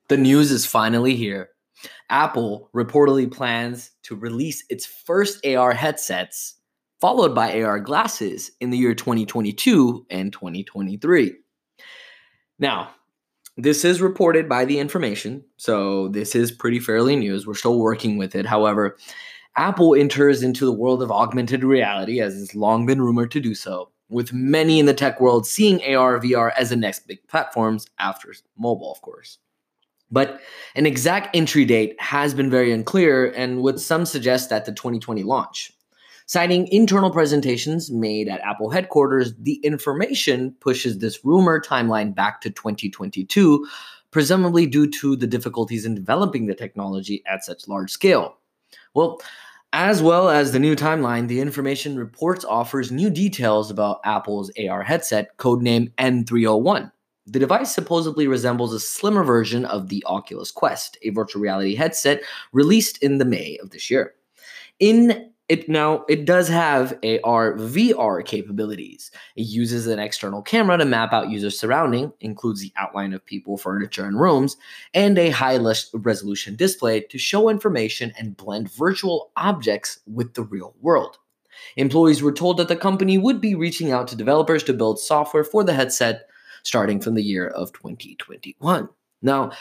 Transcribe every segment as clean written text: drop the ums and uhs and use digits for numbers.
The news is finally here. Apple reportedly plans to release its first AR headsets, followed by AR glasses in the year 2022 and 2023. Now, this is reported by The Information, so this is pretty fairly news. We're still working with it. However, Apple enters into the world of augmented reality, as has long been rumored to do so, with many in the tech world seeing AR, VR as the next big platforms after mobile, of course. But an exact entry date has been very unclear, and would some suggest that the 2020 launch. Citing internal presentations made at Apple headquarters, The Information pushes this rumor timeline back to 2022, presumably due to the difficulties in developing the technology at such large scale. As well as the new timeline, The Information reports offers new details about Apple's AR headset, codenamed N301. The device supposedly resembles a slimmer version of the Oculus Quest, a virtual reality headset released in the May of this year. It does have AR VR capabilities. It uses an external camera to map out users' surrounding, includes the outline of people, furniture, and rooms, and a high-resolution display to show information and blend virtual objects with the real world. Employees were told that the company would be reaching out to developers to build software for the headset starting from the year of 2021. Now,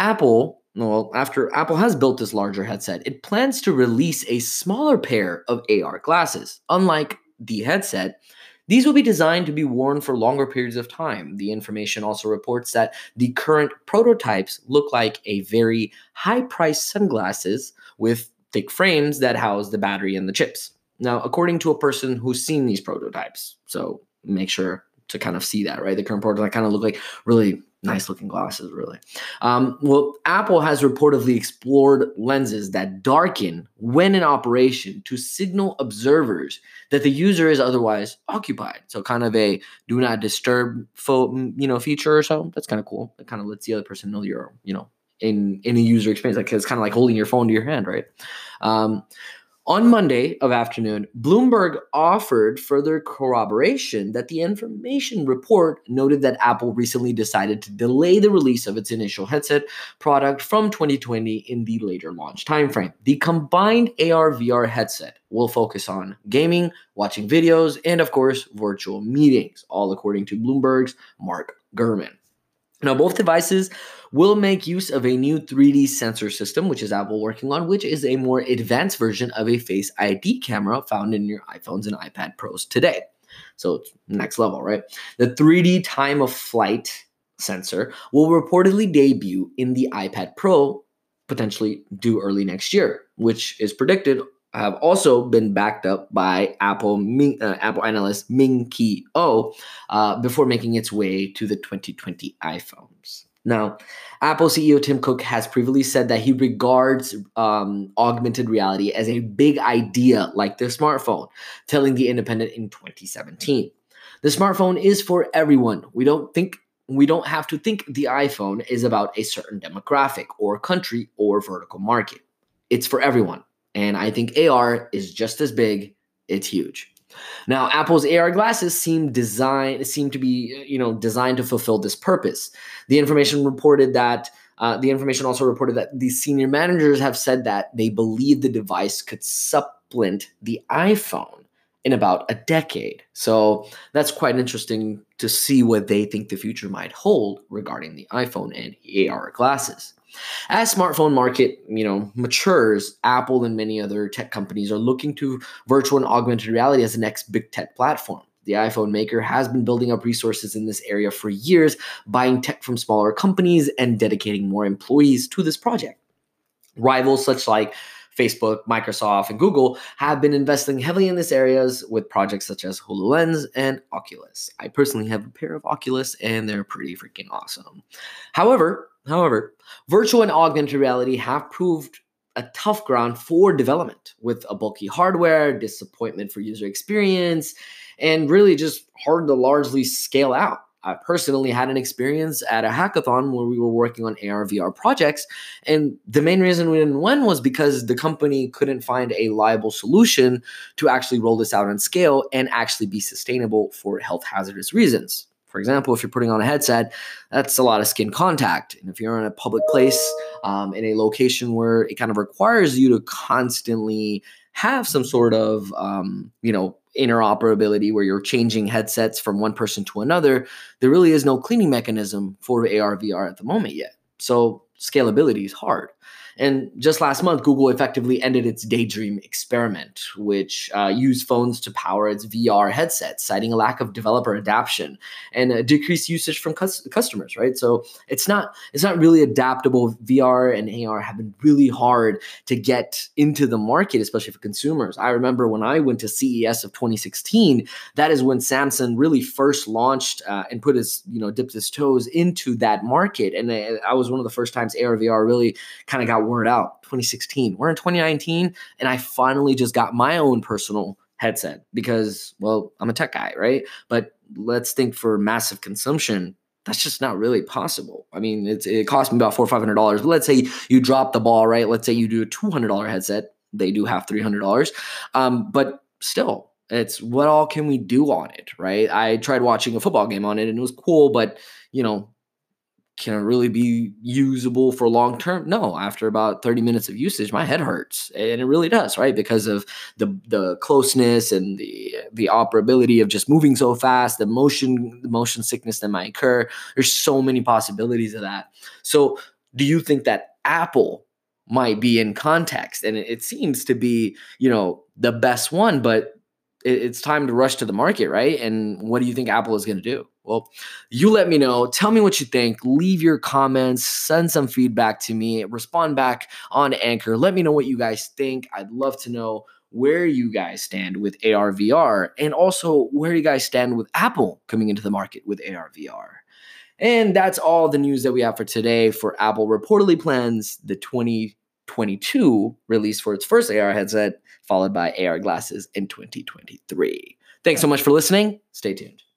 after Apple has built this larger headset, it plans to release a smaller pair of AR glasses. Unlike the headset, these will be designed to be worn for longer periods of time. The Information also reports that the current prototypes look like a very high-priced sunglasses with thick frames that house the battery and the chips. Now, according to a person who's seen these prototypes, so make sure to kind of see that, right? The current prototype kind of look like really nice looking glasses, really. Apple has reportedly explored lenses that darken when in operation to signal observers that the user is otherwise occupied. So kind of a do not disturb feature or so. That's kind of cool. It kind of lets the other person know you're, in a user experience. Like it's kind of like holding your phone to your hand, right? On Monday of afternoon, Bloomberg offered further corroboration that The Information report noted that Apple recently decided to delay the release of its initial headset product from 2020 in the later launch timeframe. The combined AR/VR headset will focus on gaming, watching videos, and of course, virtual meetings, all according to Bloomberg's Mark Gurman. Now, both devices will make use of a new 3D sensor system, which is Apple working on, which is a more advanced version of a Face ID camera found in your iPhones and iPad Pros today. So it's next level, right? The 3D time of flight sensor will reportedly debut in the iPad Pro, potentially due early next year, which is predicted have also been backed up by Apple analyst Ming-Chi Oh before making its way to the 2020 iPhones. Now, Apple CEO Tim Cook has previously said that he regards augmented reality as a big idea like the smartphone, telling The Independent in 2017. The smartphone is for everyone. We don't have to think the iPhone is about a certain demographic or country or vertical market. It's for everyone. And I think AR is just as big. It's huge. Now, Apple's AR glasses seem to be designed to fulfill this purpose. The Information also reported that the senior managers have said that they believe the device could supplant the iPhone in about a decade. So that's quite interesting to see what they think the future might hold regarding the iPhone and AR glasses. As smartphone market, matures, Apple and many other tech companies are looking to virtual and augmented reality as the next big tech platform. The iPhone maker has been building up resources in this area for years, buying tech from smaller companies and dedicating more employees to this project. Rivals such like Facebook, Microsoft, and Google have been investing heavily in these areas with projects such as HoloLens and Oculus. I personally have a pair of Oculus and they're pretty freaking awesome. However, virtual and augmented reality have proved a tough ground for development with a bulky hardware, disappointment for user experience, and really just hard to largely scale out. I personally had an experience at a hackathon where we were working on AR VR projects, and the main reason we didn't win was because the company couldn't find a viable solution to actually roll this out on scale and actually be sustainable for health hazardous reasons. For example, if you're putting on a headset, that's a lot of skin contact. And if you're in a public place, in a location where it kind of requires you to constantly have some sort of, interoperability where you're changing headsets from one person to another, there really is no cleaning mechanism for AR VR at the moment yet. So scalability is hard. And just last month, Google effectively ended its Daydream experiment, which used phones to power its VR headsets, citing a lack of developer adoption and decreased usage from customers. Right, so it's not really adaptable. VR and AR have been really hard to get into the market, especially for consumers. I remember when I went to CES of 2016, that is when Samsung really first launched and put dipped his toes into that market, and I was one of the first times AR VR really kind of got word out. 2016. We're in 2019, and I finally just got my own personal headset because, well, I'm a tech guy, right? But let's think for massive consumption, that's just not really possible. I mean, it cost me about $400 or $500. But let's say you drop the ball, right? Let's say you do a $200 headset. They do have $300, but still, it's what all can we do on it, right? I tried watching a football game on it, and it was cool, but can it really be usable for long term? No, after about 30 minutes of usage, my head hurts. And it really does, right? Because of the closeness and the operability of just moving so fast, the motion sickness that might occur. There's so many possibilities of that. So do you think that Apple might be in context? And it seems to be, the best one, but it's time to rush to the market, right? And what do you think Apple is going to do? Well, you let me know. Tell me what you think. Leave your comments. Send some feedback to me. Respond back on Anchor. Let me know what you guys think. I'd love to know where you guys stand with AR VR, and also where you guys stand with Apple coming into the market with AR VR. And that's all the news that we have for today. For Apple reportedly plans the 2022 release for its first AR headset, followed by AR glasses in 2023. Thanks so much for listening. Stay tuned.